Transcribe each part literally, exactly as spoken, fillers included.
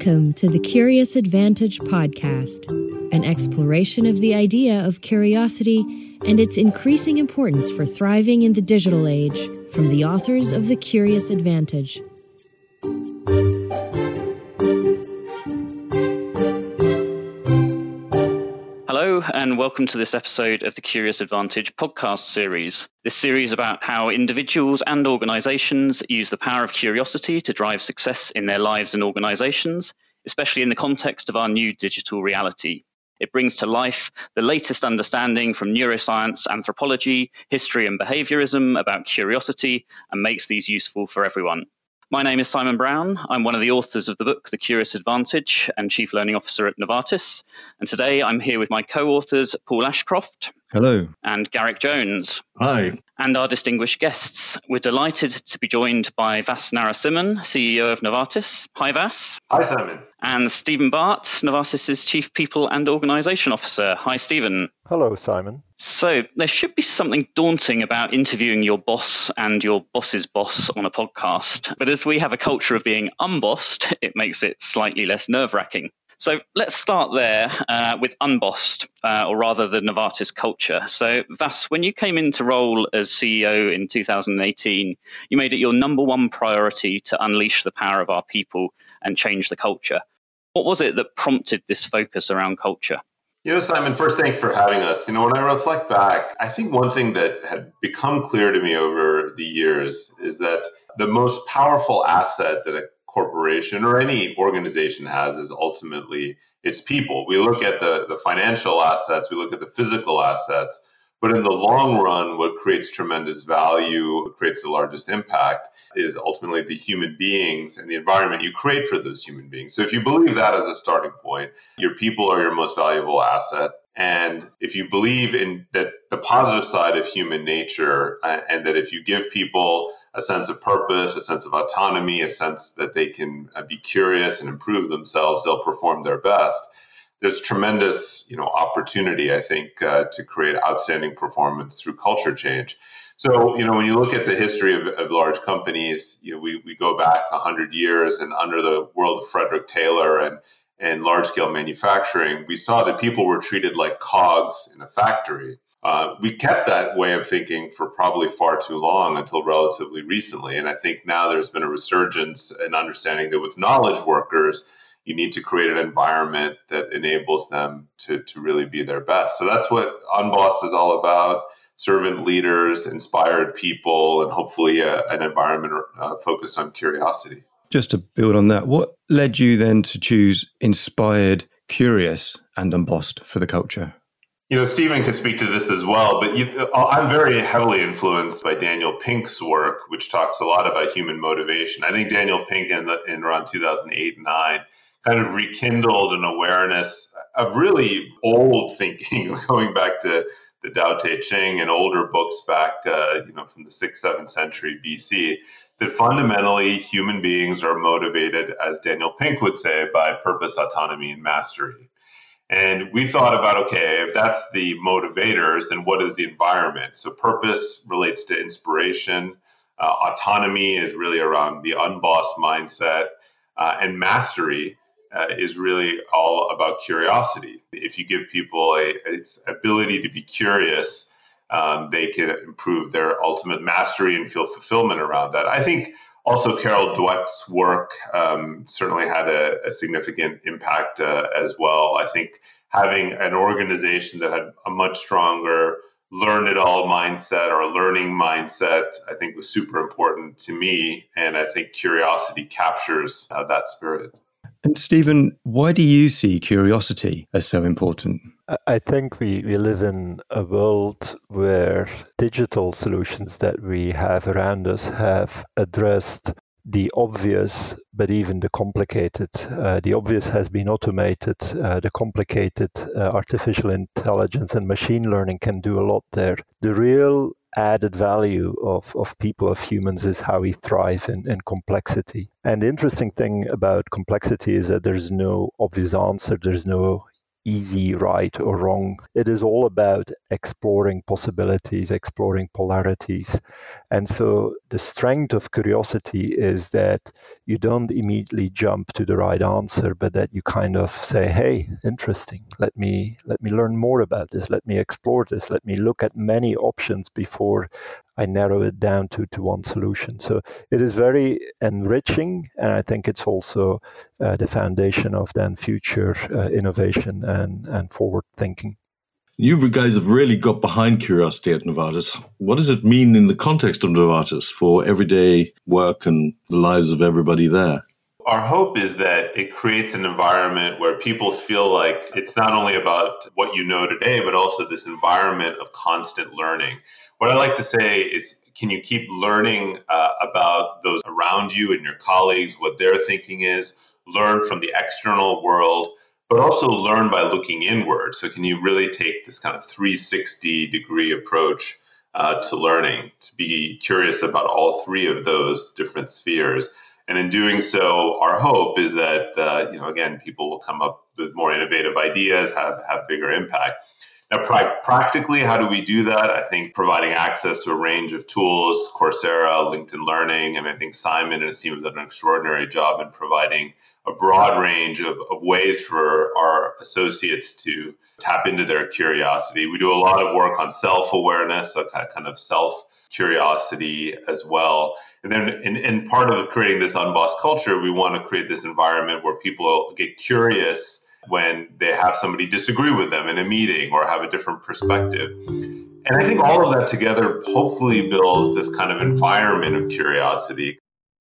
Welcome to the Curious Advantage podcast, an exploration of the idea of curiosity and its increasing importance for thriving in the digital age from the authors of The Curious Advantage. Hello, and welcome to this episode of the Curious Advantage podcast series. This series is about how individuals and organizations use the power of curiosity to drive success in their lives and organizations, especially in the context of our new digital reality. It brings to life the latest understanding from neuroscience, anthropology, history, and behaviorism about curiosity and makes these useful for everyone. My name is Simon Brown. I'm one of the authors of the book, The Curious Advantage, and Chief Learning Officer at Novartis. And today I'm here with my co-authors, Paul Ashcroft. Hello. And Garrick Jones. Hi. And our distinguished guests. We're delighted to be joined by Vas Narasimhan, C E O of Novartis. Hi, Vas. Hi, Simon. And Stephen Bart, Novartis' Chief People and Organisation Officer. Hi, Stephen. Hello, Simon. So there should be something daunting about interviewing your boss and your boss's boss on a podcast. But as we have a culture of being unbossed, it makes it slightly less nerve-wracking. So let's start there uh, with unbossed, uh, or rather the Novartis culture. So Vas, when you came into role as C E O in two thousand eighteen, you made it your number one priority to unleash the power of our people and change the culture. What was it that prompted this focus around culture? You know, Simon, first, thanks for having us. You know, when I reflect back, I think one thing that had become clear to me over the years is that the most powerful asset that a corporation or any organization has is ultimately its people. We look at the, the financial assets, we look at the physical assets, but in the long run, what creates tremendous value, what creates the largest impact is ultimately the human beings and the environment you create for those human beings. So if you believe that as a starting point, your people are your most valuable asset. And if you believe in that the positive side of human nature, uh, and that if you give people a sense of purpose, a sense of autonomy, a sense that they can uh, be curious and improve themselves, they'll perform their best. There's tremendous, you know, opportunity, I think, uh, to create outstanding performance through culture change. So, you know, when you look at the history of, of large companies, you know, we, we go back one hundred years, and under the world of Frederick Taylor and, and large-scale manufacturing, we saw that people were treated like cogs in a factory. Uh, we kept that way of thinking for probably far too long until relatively recently. And I think now there's been a resurgence in understanding that with knowledge workers, you need to create an environment that enables them to, to really be their best. So that's what Unbossed is all about: servant leaders, inspired people, and hopefully a, an environment uh, focused on curiosity. Just to build on that, what led you then to choose Inspired, Curious, and Unbossed for the culture? You know, Stephen could speak to this as well, but you, I'm very heavily influenced by Daniel Pink's work, which talks a lot about human motivation. I think Daniel Pink in, the, in around two thousand eight and nine kind of rekindled an awareness of really old thinking, going back to the Tao Te Ching and older books back, uh, you know, from the sixth, seventh century B C, that fundamentally human beings are motivated, as Daniel Pink would say, by purpose, autonomy, and mastery. And we thought about, okay, if that's the motivators, then what is the environment? So purpose relates to inspiration. Uh, autonomy is really around the unbossed mindset. Uh, and mastery uh, is really all about curiosity. If you give people a, its ability to be curious, um, they can improve their ultimate mastery and feel fulfillment around that. I think also Carol Dweck's work um, certainly had a, a significant impact uh, as well. I think having an organization that had a much stronger learn-it-all mindset or a learning mindset, I think was super important to me. And I think curiosity captures uh, that spirit. And Stephen, why do you see curiosity as so important? I think we, we live in a world where digital solutions that we have around us have addressed the obvious, but even the complicated. Uh, the obvious has been automated. Uh, the complicated, uh, artificial intelligence and machine learning can do a lot there. The real added value of, of people, of humans, is how we thrive in, in complexity. And the interesting thing about complexity is that there's no obvious answer. There's no easy, right or wrong. It is all about exploring possibilities, exploring polarities. And so the strength of curiosity is that you don't immediately jump to the right answer, but that you kind of say, hey, interesting, let me let me learn more about this, let me explore this, let me look at many options before I narrow it down to, to one solution. So it is very enriching, and I think it's also uh, the foundation of then future uh, innovation and, and forward thinking. You guys have really got behind curiosity at Novartis. What does it mean in the context of Novartis for everyday work and the lives of everybody there? Our hope is that it creates an environment where people feel like it's not only about what you know today, but also this environment of constant learning. What I like to say is, can you keep learning uh, about those around you and your colleagues, what their thinking is, learn from the external world, but also learn by looking inward. So can you really take this kind of three sixty degree approach uh, to learning, to be curious about all three of those different spheres? And in doing so, our hope is that, uh, you know, again, people will come up with more innovative ideas, have, have bigger impact. Now, pra- practically, how do we do that? I think providing access to a range of tools, Coursera, LinkedIn Learning, and I think Simon and his team have done an extraordinary job in providing a broad range of, of ways for our associates to tap into their curiosity. We do a lot of work on self-awareness, so kind of self-curiosity as well. And then in, in part of creating this unbossed culture, we want to create this environment where people get curious when they have somebody disagree with them in a meeting or have a different perspective. And I think all of that together hopefully builds this kind of environment of curiosity.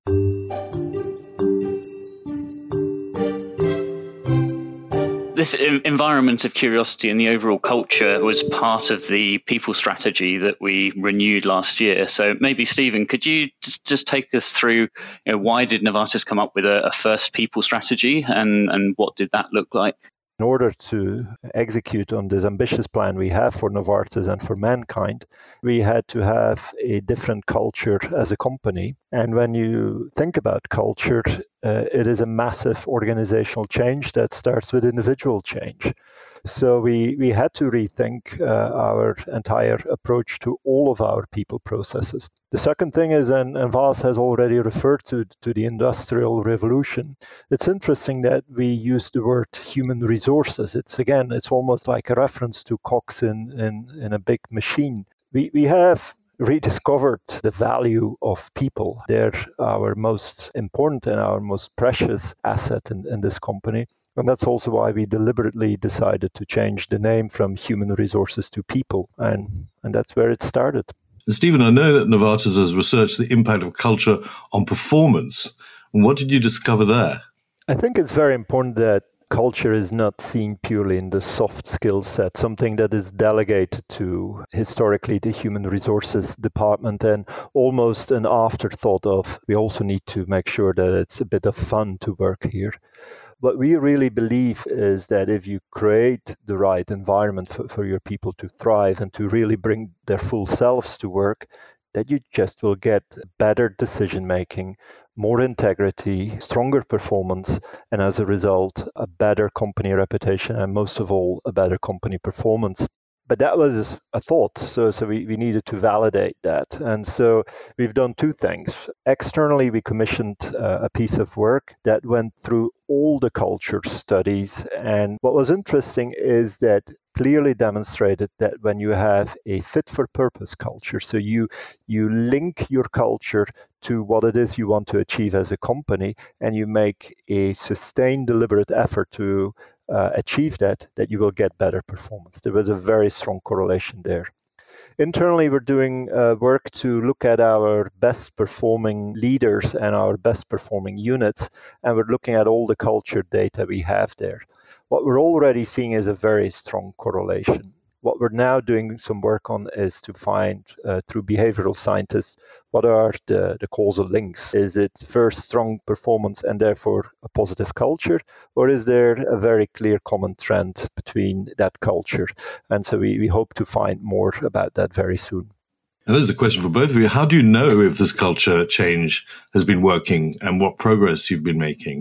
This environment of curiosity and the overall culture was part of the people strategy that we renewed last year. So maybe, Stephen, could you just, just take us through, you know, why did Novartis come up with a, a first people strategy, and, and what did that look like? In order to execute on this ambitious plan we have for Novartis and for mankind, we had to have a different culture as a company. And when you think about culture, uh, it is a massive organizational change that starts with individual change. So we, we had to rethink uh, our entire approach to all of our people processes. The second thing is, and, and Vas has already referred to, to the Industrial Revolution, it's interesting that we use the word human resources. It's again, it's almost like a reference to cogs in, in, in a big machine. We, we have rediscovered the value of people. They're our most important and our most precious asset in, in this company. And that's also why we deliberately decided to change the name from human resources to people. And, and that's where it started. Stephen, I know that Novartis has researched the impact of culture on performance. What did you discover there? I think it's very important that culture is not seen purely in the soft skill set, something that is delegated to historically the human resources department and almost an afterthought of we also need to make sure that it's a bit of fun to work here. What we really believe is that if you create the right environment for, for your people to thrive and to really bring their full selves to work, that you just will get better decision making, more integrity, stronger performance, and as a result, a better company reputation, and most of all, a better company performance. But that was a thought, so so we, we needed to validate that. And so we've done two things. Externally, we commissioned uh, a piece of work that went through all the culture studies. And what was interesting is that clearly demonstrated that when you have a fit-for-purpose culture, so you you link your culture to what it is you want to achieve as a company, and you make a sustained, deliberate effort to Uh, achieve that, that you will get better performance. There was a very strong correlation there. Internally, we're doing uh, work to look at our best performing leaders and our best performing units, and we're looking at all the culture data we have there. What we're already seeing is a very strong correlation. What we're now doing some work on is to find, uh, through behavioral scientists, what are the, the causal links? Is it first strong performance and therefore a positive culture? Or is there a very clear common trend between that culture? And so we, we hope to find more about that very soon. And this is a question for both of you. How do you know if this culture change has been working and what progress you've been making?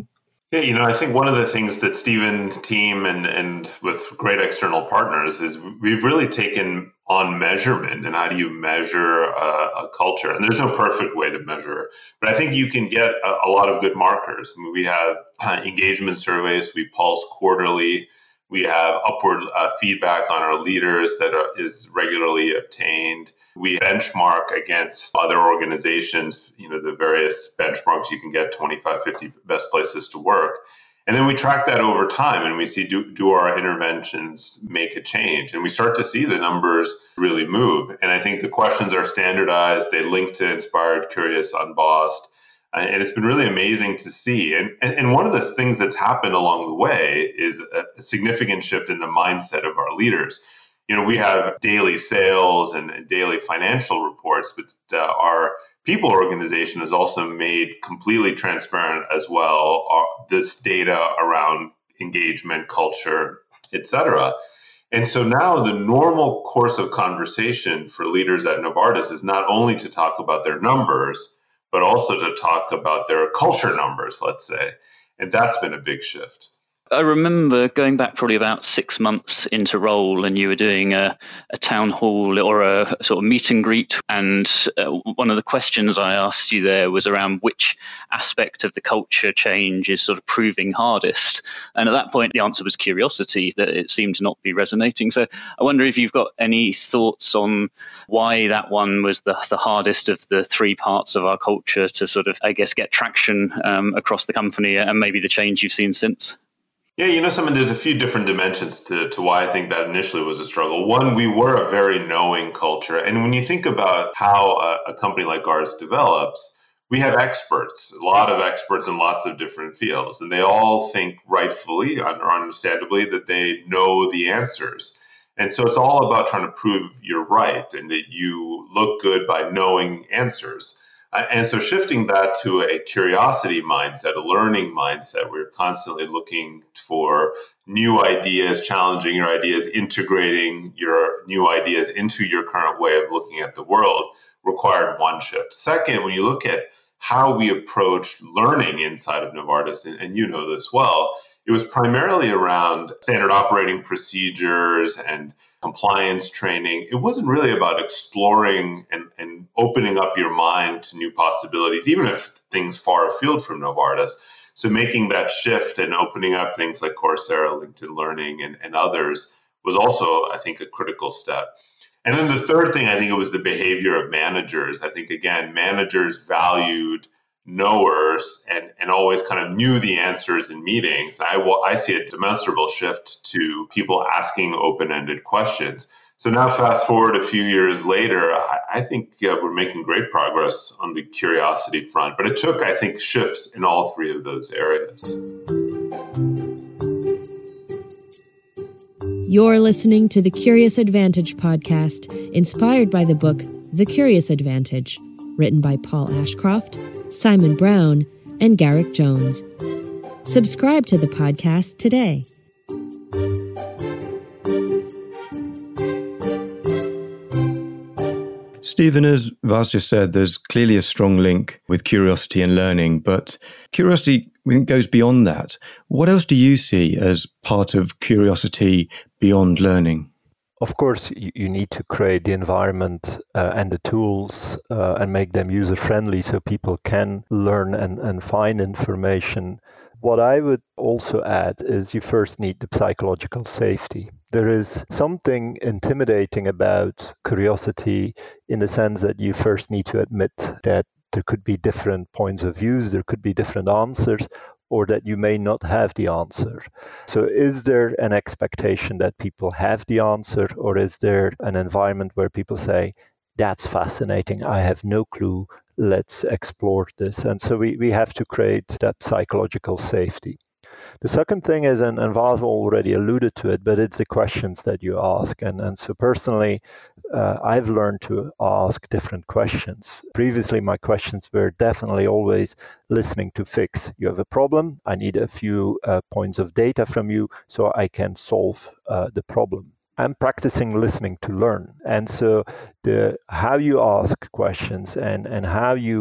Yeah, you know, I think one of the things that Stephen team and, and with great external partners is we've really taken on measurement and how do you measure a, a culture. And there's no perfect way to measure, but I think you can get a, a lot of good markers. I mean, we have uh, engagement surveys, we pulse quarterly. We have upward uh, feedback on our leaders that are, is regularly obtained. We benchmark against other organizations, you know, the various benchmarks you can get, twenty-five, fifty best places to work. And then we track that over time and we see, do, do our interventions make a change? And we start to see the numbers really move. And I think the questions are standardized. They link to Inspired, Curious, Unbossed. And it's been really amazing to see. And, and one of the things that's happened along the way is a, a significant shift in the mindset of our leaders. You know, we have daily sales and daily financial reports, but uh, our people organization has also made completely transparent as well uh, this data around engagement, culture, et cetera. And so now the normal course of conversation for leaders at Novartis is not only to talk about their numbers, but also to talk about their culture numbers, let's say. And that's been a big shift. I remember going back probably about six months into role, and you were doing a, a town hall or a sort of meet and greet. And uh, one of the questions I asked you there was around which aspect of the culture change is sort of proving hardest. And at that point, the answer was curiosity, that it seemed to not be resonating. So I wonder if you've got any thoughts on why that one was the, the hardest of the three parts of our culture to sort of, I guess, get traction um, across the company, and maybe the change you've seen since. Yeah, you know, Simon, there's a few different dimensions to, to why I think that initially was a struggle. One, we were a very knowing culture. And when you think about how a, a company like ours develops, we have experts, a lot of experts in lots of different fields. And they all think rightfully or understandably that they know the answers. And so it's all about trying to prove you're right and that you look good by knowing answers. And so shifting that to a curiosity mindset, a learning mindset, we're constantly looking for new ideas, challenging your ideas, integrating your new ideas into your current way of looking at the world, required one shift. Second, when you look at how we approach learning inside of Novartis, and, and you know this well, it was primarily around standard operating procedures and compliance training. It wasn't really about exploring and, and opening up your mind to new possibilities, even if things far afield from Novartis. So making that shift and opening up things like Coursera, LinkedIn Learning, and, and others was also, I think, a critical step. And then the third thing, I think it was the behavior of managers. I think, again, managers valued knowers and, and always kind of knew the answers in meetings. I, I see a demonstrable shift to people asking open-ended questions. So now fast forward a few years later, I, I think uh, we're making great progress on the curiosity front. But it took, I think, shifts in all three of those areas. You're listening to the Curious Advantage podcast, inspired by the book The Curious Advantage, written by Paul Ashcroft, Simon Brown, and Garrick Jones. Subscribe to the podcast today. Stephen, as Vas just said, there's clearly a strong link with curiosity and learning, but curiosity goes beyond that. What else do you see as part of curiosity beyond learning? Of course, you need to create the environment uh, and the tools uh, and make them user-friendly so people can learn and, and find information. What I would also add is you first need the psychological safety. There is something intimidating about curiosity in the sense that you first need to admit that there could be different points of views, there could be different answers, or that you may not have the answer. So is there an expectation that people have the answer, or is there an environment where people say, that's fascinating, I have no clue, let's explore this? And so we, we have to create that psychological safety. The second thing is, and, and Vas already alluded to it, but it's the questions that you ask. And, and so personally, uh, I've learned to ask different questions. Previously, my questions were definitely always listening to fix. You have a problem, I need a few uh, points of data from you so I can solve uh, the problem. I'm practicing listening to learn. And so the how you ask questions and, and how you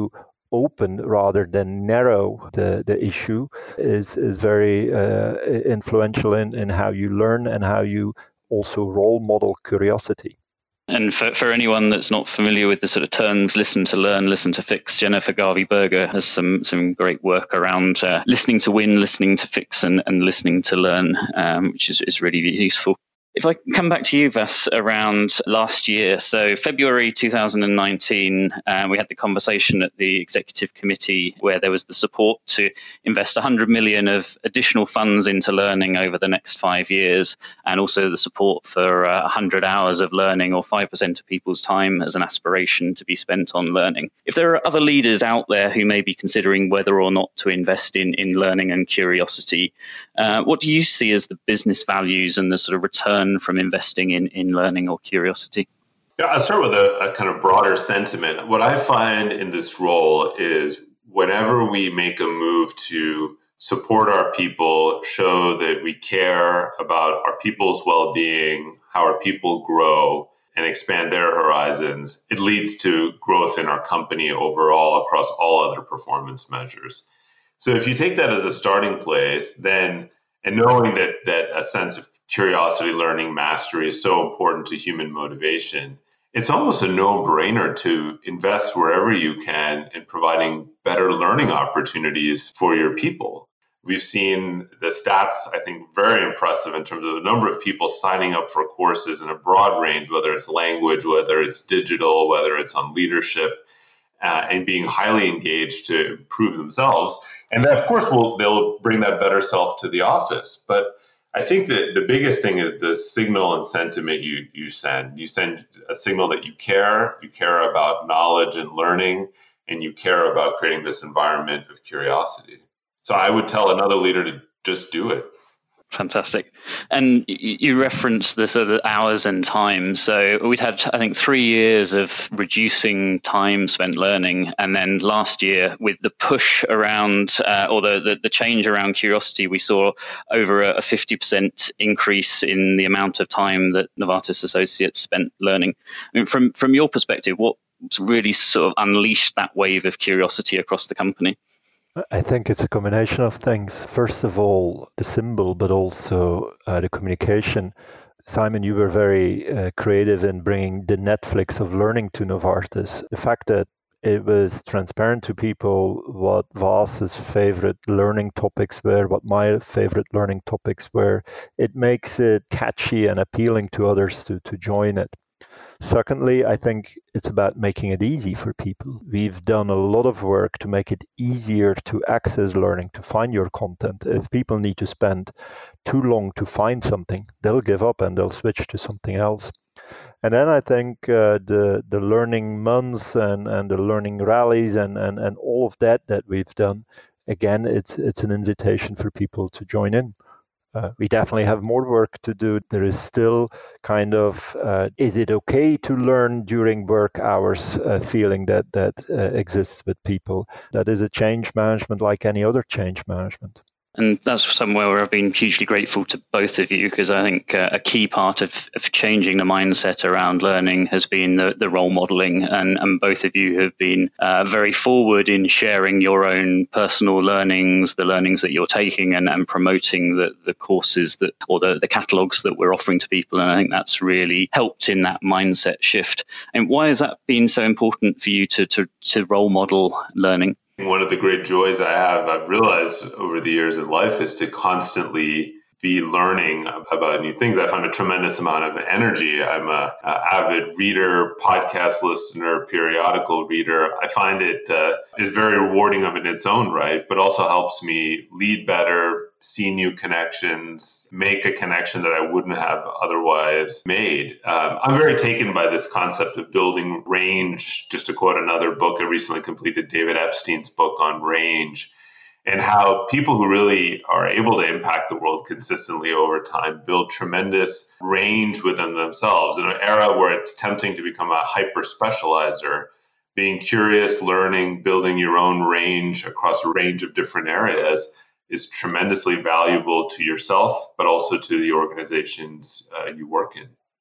open rather than narrow the, the issue is, is very uh, influential in, in how you learn and how you also role model curiosity. And for, for anyone that's not familiar with the sort of terms listen to learn, listen to fix, Jennifer Garvey-Berger has some some great work around uh, listening to win, listening to fix, and, and listening to learn, um, which is, is really useful. If I can come back to you, Vas, around last year. So February two thousand nineteen, uh, we had the conversation at the executive committee where there was the support to invest one hundred million of additional funds into learning over the next five years, and also the support for uh, one hundred hours of learning, or five percent of people's time as an aspiration to be spent on learning. If there are other leaders out there who may be considering whether or not to invest in, in learning and curiosity, uh, what do you see as the business values and the sort of return from investing in, in learning or curiosity? Yeah, I'll start with a, a kind of broader sentiment. What I find in this role is whenever we make a move to support our people, show that we care about our people's well-being, how our people grow and expand their horizons, it leads to growth in our company overall across all other performance measures. So if you take that as a starting place, then, and knowing that that a sense of curiosity, learning, mastery is so important to human motivation, it's almost a no-brainer to invest wherever you can in providing better learning opportunities for your people. We've seen the stats, I think, very impressive in terms of the number of people signing up for courses in a broad range, whether it's language, whether it's digital, whether it's on leadership, uh, and being highly engaged to improve themselves. And that, of course, will they'll bring that better self to the office. But I think that the biggest thing is the signal and sentiment you you send. You send a signal that you care, you care about knowledge and learning, and you care about creating this environment of curiosity. So I would tell another leader to just do it. Fantastic. And you referenced the sort of hours and time. So we'd had, I think, three years of reducing time spent learning. And then last year, with the push around, uh, or the, the, the change around curiosity, we saw over a fifty percent increase in the amount of time that Novartis associates spent learning. I mean, from, from your perspective, what really sort of unleashed that wave of curiosity across the company? I think it's a combination of things. First of all, the symbol, but also uh, the communication. Simon, you were very uh, creative in bringing the Netflix of learning to Novartis. The fact that it was transparent to people what Vas's favorite learning topics were, what my favorite learning topics were, it makes it catchy and appealing to others to, to join it. Secondly, I think it's about making it easy for people. We've done a lot of work to make it easier to access learning, to find your content. If people need to spend too long to find something, they'll give up and they'll switch to something else. And then I think uh, the the learning months and, and the learning rallies and, and, and all of that that we've done, again, it's it's an invitation for people to join in. Uh, we definitely have more work to do. There is still kind of, uh, is it okay to learn during work hours uh, feeling that that uh, exists with people. That is a change management like any other change management. And that's somewhere where I've been hugely grateful to both of you, because I think uh, a key part of, of changing the mindset around learning has been the, the role modeling. And, and both of you have been uh, very forward in sharing your own personal learnings, the learnings that you're taking, and, and promoting the, the courses that or the, the catalogues that we're offering to people. And I think that's really helped in that mindset shift. And why has that been so important for you to to, to role model learning? One of the great joys I have, I've realized over the years of life, is to constantly be learning about new things. I find a tremendous amount of energy. I'm a, a avid reader, podcast listener, periodical reader. I find it uh, is very rewarding of in its own right, but also helps me lead better, see new connections, make a connection that I wouldn't have otherwise made. Um, I'm very taken by this concept of building range. Just to quote another book, I recently completed David Epstein's book on range, and how people who really are able to impact the world consistently over time build tremendous range within themselves. In an era where it's tempting to become a hyper-specializer, being curious, learning, building your own range across a range of different areas is tremendously valuable to yourself, but also to the organizations uh, you work in.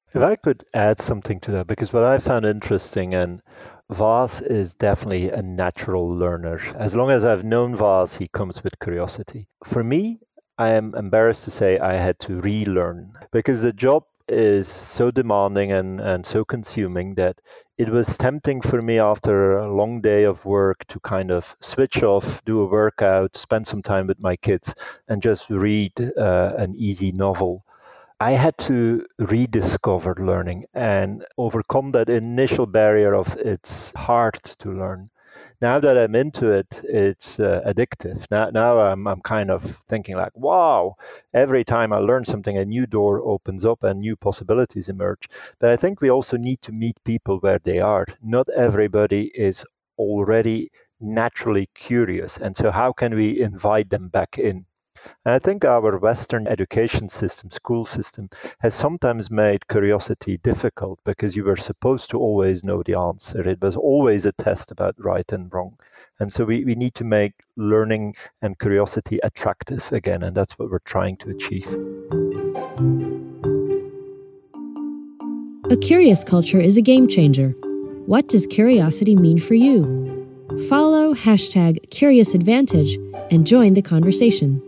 If I could add something to that, because what I found interesting, and Vas is definitely a natural learner. As long as I've known Vas, he comes with curiosity. For me, I am embarrassed to say I had to relearn because the job is so demanding and, and so consuming that it was tempting for me after a long day of work to kind of switch off, do a workout, spend some time with my kids, and just read uh, an easy novel. I had to rediscover learning and overcome that initial barrier of it's hard to learn. Now that I'm into it, it's uh, addictive. Now, now I'm, I'm kind of thinking like, wow, every time I learn something, a new door opens up and new possibilities emerge. But I think we also need to meet people where they are. Not everybody is already naturally curious. And so how can we invite them back in? And I think our Western education system, school system, has sometimes made curiosity difficult because you were supposed to always know the answer. It was always a test about right and wrong. And so we, we need to make learning and curiosity attractive again, and that's what we're trying to achieve. A curious culture is a game changer. What does curiosity mean for you? Follow hashtag CuriousAdvantage and join the conversation.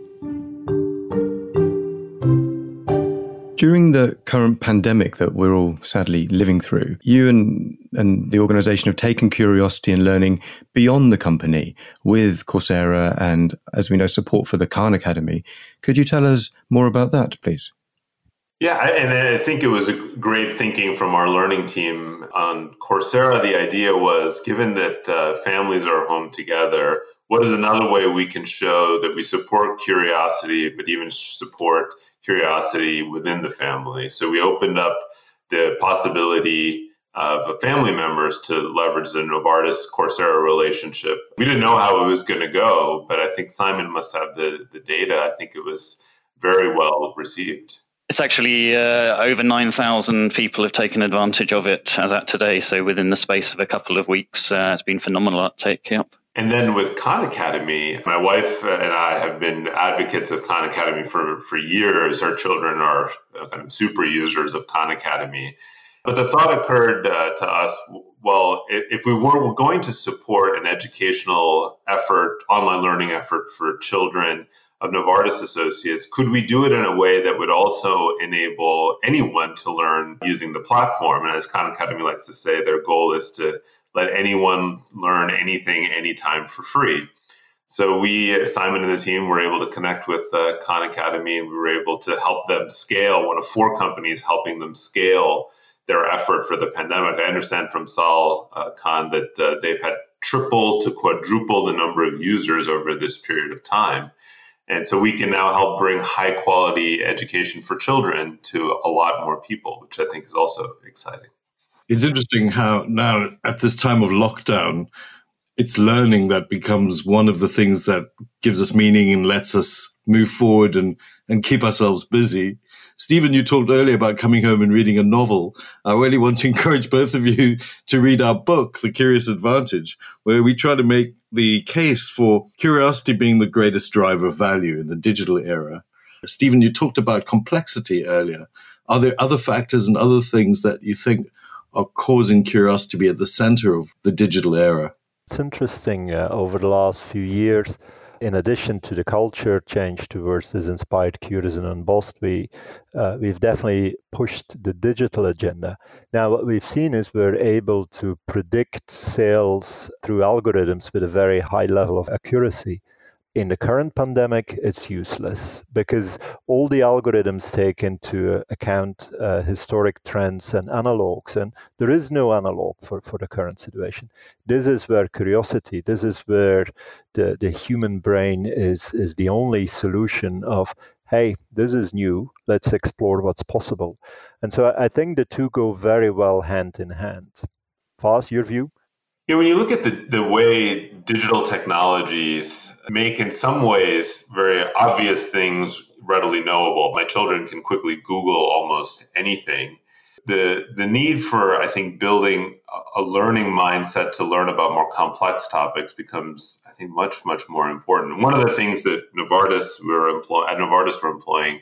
During the current pandemic that we're all sadly living through, you and, and the organization have taken curiosity and learning beyond the company with Coursera and, as we know, support for the Khan Academy. Could you tell us more about that, please? Yeah, and I think it was a great thinking from our learning team on Coursera. The idea was, given that uh, families are home together, what is another way we can show that we support curiosity, but even support curiosity within the family? So we opened up the possibility of family members to leverage the Novartis Coursera relationship. We didn't know how it was going to go, but I think Simon must have the, the data. I think it was very well received. It's actually uh, over nine thousand people have taken advantage of it as at today. So within the space of a couple of weeks, uh, it's been phenomenal uptake. Yep. And then with Khan Academy, my wife and I have been advocates of Khan Academy for, for years. Our children are kind of super users of Khan Academy. But the thought occurred uh, to us, well, if we were going to support an educational effort, online learning effort for children of Novartis associates, could we do it in a way that would also enable anyone to learn using the platform? And as Khan Academy likes to say, their goal is to let anyone learn anything, anytime for free. So we, Simon and the team, were able to connect with uh, Khan Academy, and we were able to help them scale, one of four companies helping them scale their effort for the pandemic. I understand from Sal uh, Khan that uh, they've had triple to quadruple the number of users over this period of time. And so we can now help bring high quality education for children to a lot more people, which I think is also exciting. It's interesting how now at this time of lockdown, it's learning that becomes one of the things that gives us meaning and lets us move forward and, and keep ourselves busy. Stephen, you talked earlier about coming home and reading a novel. I really want to encourage both of you to read our book, The Curious Advantage, where we try to make the case for curiosity being the greatest driver of value in the digital era. Stephen, you talked about complexity earlier. Are there other factors and other things that you think are causing curiosity to be at the center of the digital era? It's interesting, uh, over the last few years, in addition to the culture change towards this inspired, curious, and unbossed, we, uh, we've definitely pushed the digital agenda. Now, what we've seen is we're able to predict sales through algorithms with a very high level of accuracy. In the current pandemic, it's useless because all the algorithms take into account uh, historic trends and analogs, and there is no analog for, for the current situation. This is where curiosity, this is where the, the human brain is, is the only solution of, hey, this is new, let's explore what's possible. And so I, I think the two go very well hand in hand. Vas, your view? Yeah, when you look at the, the way digital technologies make, in some ways, very obvious things readily knowable. My children can quickly Google almost anything. The the need for, I think, building a learning mindset to learn about more complex topics becomes, I think, much, much more important. One of the things that Novartis we're employ- at Novartis we're employing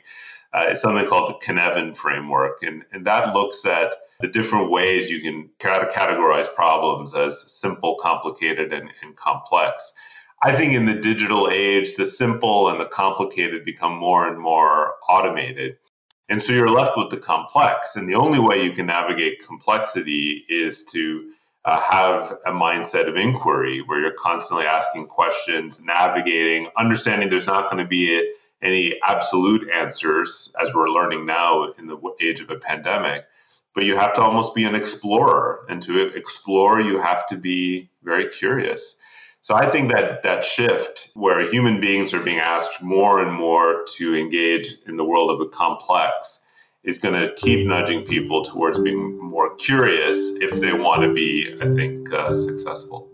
uh, is something called the Cynefin framework. And, and that looks at the different ways you can categorize problems as simple, complicated, and, and complex. I think in the digital age, the simple and the complicated become more and more automated. And so you're left with the complex. And the only way you can navigate complexity is to uh, have a mindset of inquiry where you're constantly asking questions, navigating, understanding there's not going to be a, any absolute answers, as we're learning now in the age of a pandemic. But you have to almost be an explorer. And to explore, you have to be very curious. So I think that that shift where human beings are being asked more and more to engage in the world of the complex is going to keep nudging people towards being more curious if they want to be, I think, uh, successful.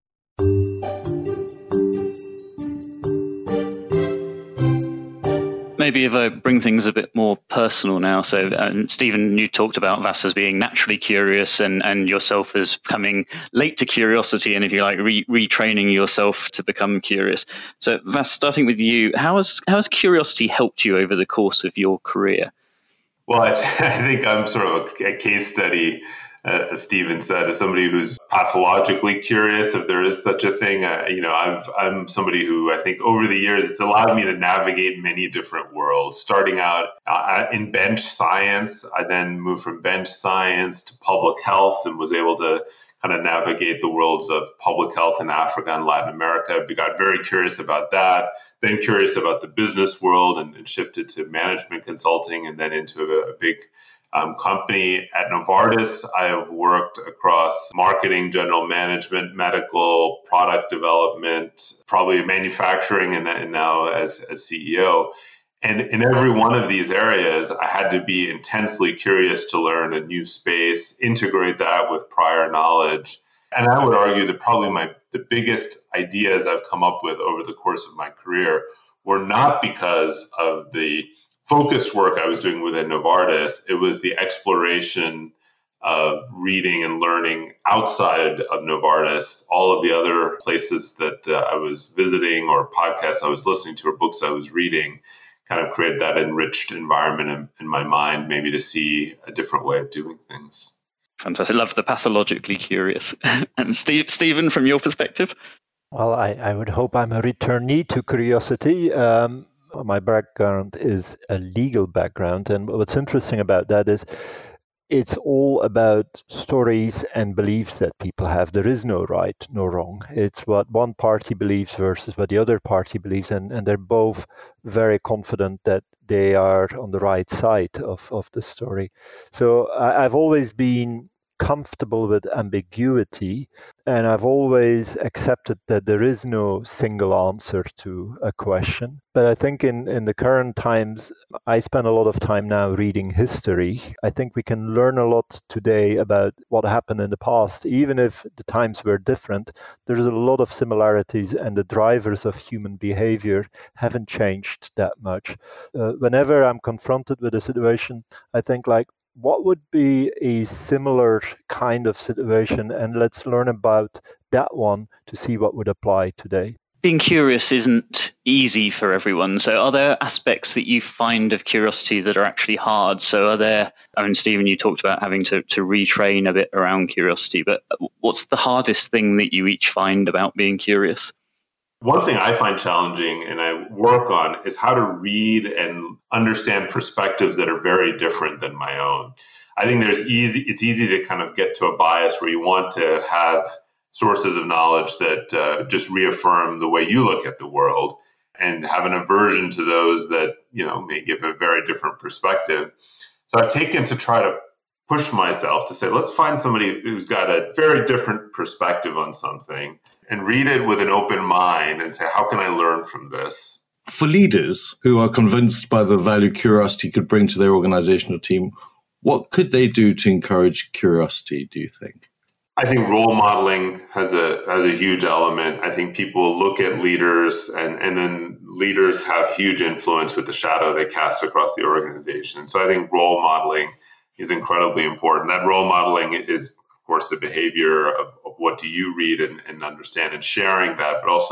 Maybe if I bring things a bit more personal now. So, um, Stephen, you talked about Vas as being naturally curious and, and yourself as coming late to curiosity and, if you like, re- retraining yourself to become curious. So, Vas, starting with you, how has, how has curiosity helped you over the course of your career? Well, I, th- I think I'm sort of a, a case study, uh, as Stephen said, as somebody who's pathologically curious, if there is such a thing. Uh, you know, I've, I'm somebody who I think over the years, it's allowed me to navigate many different worlds, starting out uh, in bench science. I then moved from bench science to public health and was able to kind of navigate the worlds of public health in Africa and Latin America. We got very curious about that, then curious about the business world and, and shifted to management consulting and then into a, a big um, company. At Novartis, I have worked across marketing, general management, medical, product development, probably manufacturing, and, and now as, as C E O. And in every one of these areas, I had to be intensely curious to learn a new space, integrate that with prior knowledge. And I would argue that probably my the biggest ideas I've come up with over the course of my career were not because of the focused work I was doing within Novartis. It was the exploration of reading and learning outside of Novartis, all of the other places that uh, I was visiting or podcasts I was listening to or books I was reading, kind of created that enriched environment in, in my mind, maybe to see a different way of doing things. Fantastic. Love the pathologically curious. And Steve, Stephen, from your perspective? Well, I, I would hope I'm a returnee to curiosity. Um, my background is a legal background. And what's interesting about that is it's all about stories and beliefs that people have. There is no right, no wrong. It's what one party believes versus what the other party believes. And, and they're both very confident that they are on the right side of, of the story. So I, I've always been comfortable with ambiguity, and I've always accepted that there is no single answer to a question. But I think in, in the current times, I spend a lot of time now reading history. I think we can learn a lot today about what happened in the past. Even if the times were different, there's a lot of similarities, and the drivers of human behavior haven't changed that much. Uh, whenever I'm confronted with a situation, I think like, what would be a similar kind of situation? And let's learn about that one to see what would apply today. Being curious isn't easy for everyone. So are there aspects that you find of curiosity that are actually hard? So are there, I mean, Stephen, you talked about having to, to retrain a bit around curiosity, but what's the hardest thing that you each find about being curious? One thing I find challenging and I work on is how to read and understand perspectives that are very different than my own. I think there's easy, it's easy to kind of get to a bias where you want to have sources of knowledge that uh, just reaffirm the way you look at the world and have an aversion to those that, you know, may give a very different perspective. So I've taken to try to push myself to say, let's find somebody who's got a very different perspective on something and read it with an open mind and say, how can I learn from this? For leaders who are convinced by the value curiosity could bring to their organizational team, what could they do to encourage curiosity, do you think? I think role modeling has a has a huge element. I think people look at leaders and, and then leaders have huge influence with the shadow they cast across the organization. So I think role modeling is incredibly important. That role modeling is, of course, the behavior of, of what do you read and, and understand and sharing that, but also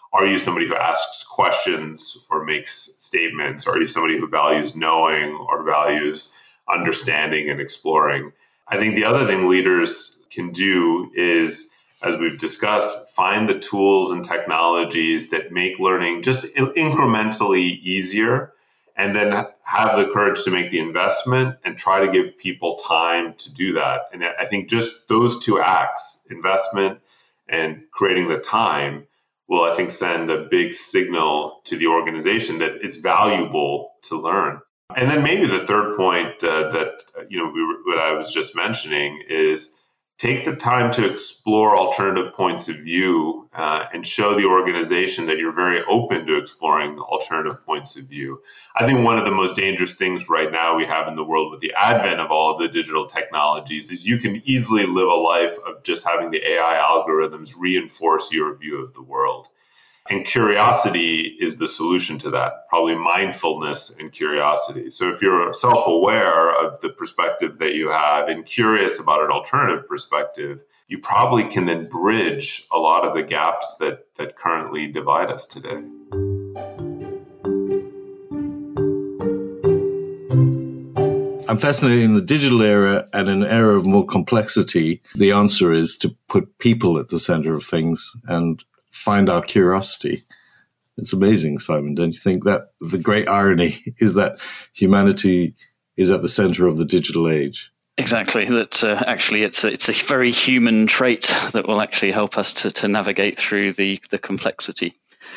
Are you somebody who asks questions or makes statements? Are you somebody who values knowing or values understanding and exploring? I think the other thing leaders can do is, as we've discussed, find the tools and technologies that make learning just incrementally easier, and then have the courage to make the investment and try to give people time to do that. And I think just those two acts, investment and creating the time, will, I think, send a big signal to the organization that it's valuable to learn. And then maybe the third point uh, that, you know, we were, what I was just mentioning is take the time to explore alternative points of view uh, and show the organization that you're very open to exploring alternative points of view. I think one of the most dangerous things right now we have in the world with the advent of all of the digital technologies is you can easily live a life of just having the A I algorithms reinforce your view of the world. And curiosity is the solution to that, probably mindfulness and curiosity. So if you're self-aware of the perspective that you have and curious about an alternative perspective, you probably can then bridge a lot of the gaps that, that currently divide us today. I'm fascinated in the digital era and in an era of more complexity. The answer is to put people at the center of things and find our curiosity. It's amazing, Simon, don't you think? That the great irony is that humanity is at the center of the digital age. Exactly. That uh, actually it's a, it's a very human trait that will actually help us to, to navigate through the, the complexity.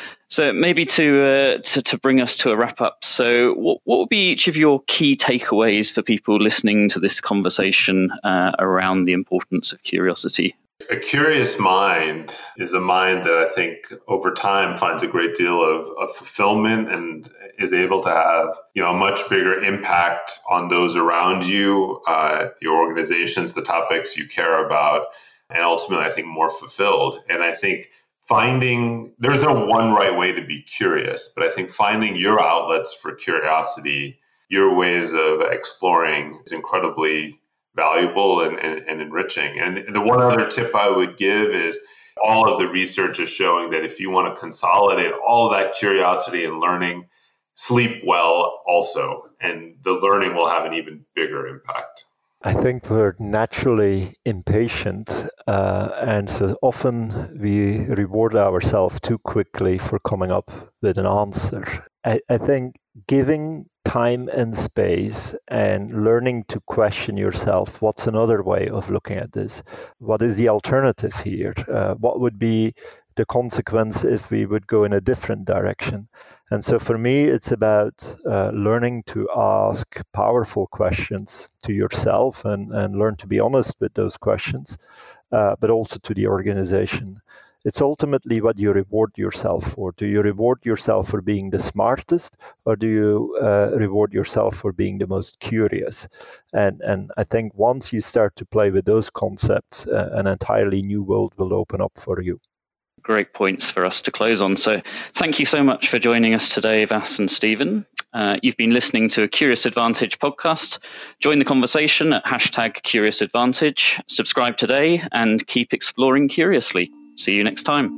So maybe to, uh, to to bring us to a wrap up. So what, what would be each of your key takeaways for people listening to this conversation uh, around the importance of curiosity? A curious mind is a mind that I think over time finds a great deal of, of fulfillment and is able to have, you know, a much bigger impact on those around you, uh, your organizations, the topics you care about, and ultimately, I think, more fulfilled. And I think finding, there's no one right way to be curious, but I think finding your outlets for curiosity, your ways of exploring is incredibly valuable and, and, and enriching. And the one other tip I would give is all of the research is showing that if you want to consolidate all of that curiosity and learning, sleep well also, and the learning will have an even bigger impact. I think we're naturally impatient, uh, and so often we reward ourselves too quickly for coming up with an answer. I, I think giving time and space and learning to question yourself, what's another way of looking at this? What is the alternative here? Uh, what would be the consequence if we would go in a different direction? And so for me, it's about uh, learning to ask powerful questions to yourself and, and learn to be honest with those questions, uh, but also to the organization. It's ultimately what you reward yourself for. Do you reward yourself for being the smartest, or do you uh, reward yourself for being the most curious? And and I think once you start to play with those concepts, uh, an entirely new world will open up for you. Great points for us to close on. So thank you so much for joining us today, Vas and Stephen. Uh, you've been listening to a Curious Advantage podcast. Join the conversation at hashtag Curious Advantage. Subscribe today and keep exploring curiously. See you next time.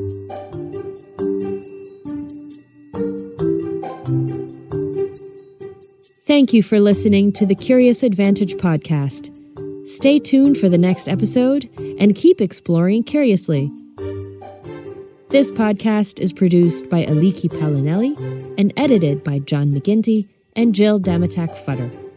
Thank you for listening to the Curious Advantage podcast. Stay tuned for the next episode and keep exploring curiously. This podcast is produced by Aliki Palinelli and edited by John McGinty and Jill Damatak Futter.